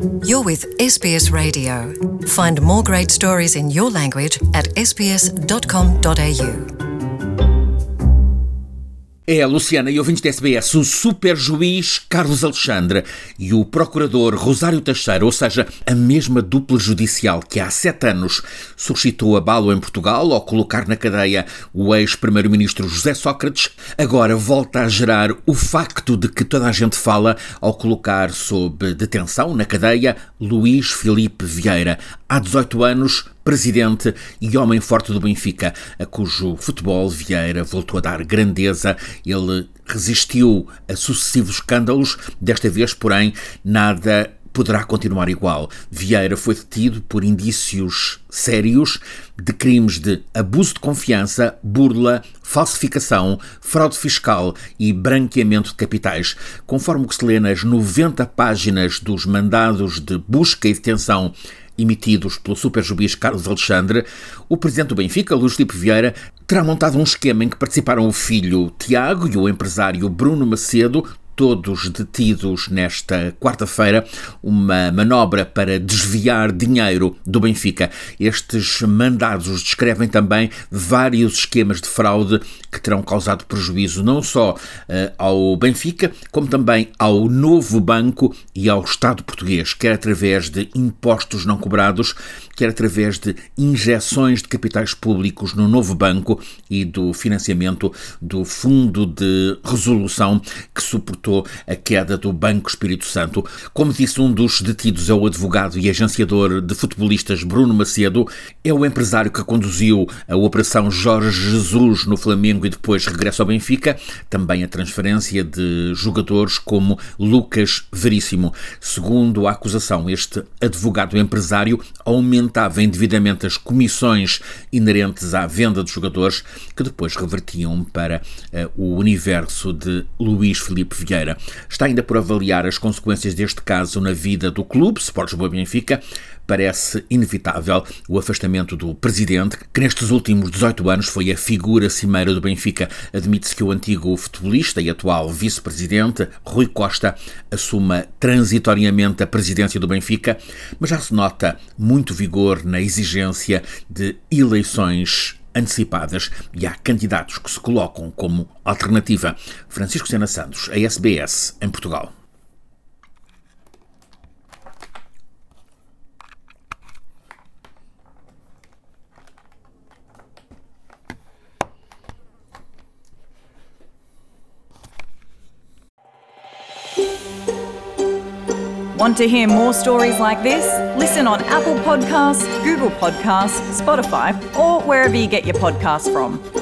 You're with SBS Radio. Find more great stories in your language at sbs.com.au. É a Luciana e ouvintes da SBS, o super-juiz Carlos Alexandre e o procurador Rosário Teixeira, ou seja, a mesma dupla judicial que há 7 anos suscitou abalo em Portugal ao colocar na cadeia o ex-primeiro-ministro José Sócrates, agora volta a gerar o facto de que toda a gente fala ao colocar sob detenção na cadeia Luís Filipe Vieira, há 18 anos, presidente e homem forte do Benfica, a cujo futebol Vieira voltou a dar grandeza. Ele resistiu a sucessivos escândalos, desta vez, porém, nada poderá continuar igual. Vieira foi detido por indícios sérios de crimes de abuso de confiança, burla, falsificação, fraude fiscal e branqueamento de capitais. Conforme o que se lê nas 90 páginas dos mandados de busca e detenção emitidos pelo super-juiz Carlos Alexandre, o presidente do Benfica, Luís Filipe Vieira, terá montado um esquema em que participaram o filho Tiago e o empresário Bruno Macedo, todos detidos nesta quarta-feira, uma manobra para desviar dinheiro do Benfica. Estes mandados descrevem também vários esquemas de fraude que terão causado prejuízo não só ao Benfica, como também ao Novo Banco e ao Estado português, quer através de impostos não cobrados, quer através de injeções de capitais públicos no Novo Banco e do financiamento do Fundo de Resolução que suportou a queda do Banco Espírito Santo. Como disse um dos detidos, é o advogado e agenciador de futebolistas Bruno Macedo, é o empresário que conduziu a Operação Jorge Jesus no Flamengo e depois regressa ao Benfica, também a transferência de jogadores como Lucas Veríssimo. Segundo a acusação, este advogado empresário aumentava indevidamente as comissões inerentes à venda de jogadores que depois revertiam para o universo de Luís Filipe Vieira. Está ainda por avaliar as consequências deste caso na vida do clube, Sport Lisboa Benfica. Parece inevitável o afastamento do presidente, que nestes últimos 18 anos foi a figura cimeira do Benfica. Admite-se que o antigo futebolista e atual vice-presidente, Rui Costa, assuma transitoriamente a presidência do Benfica, mas já se nota muito vigor na exigência de eleições antecipadas e há candidatos que se colocam como alternativa. Francisco Sena Santos, a SBS, em Portugal. Want to hear more stories like this? Listen on Apple Podcasts, Google Podcasts, Spotify, or wherever you get your podcasts from.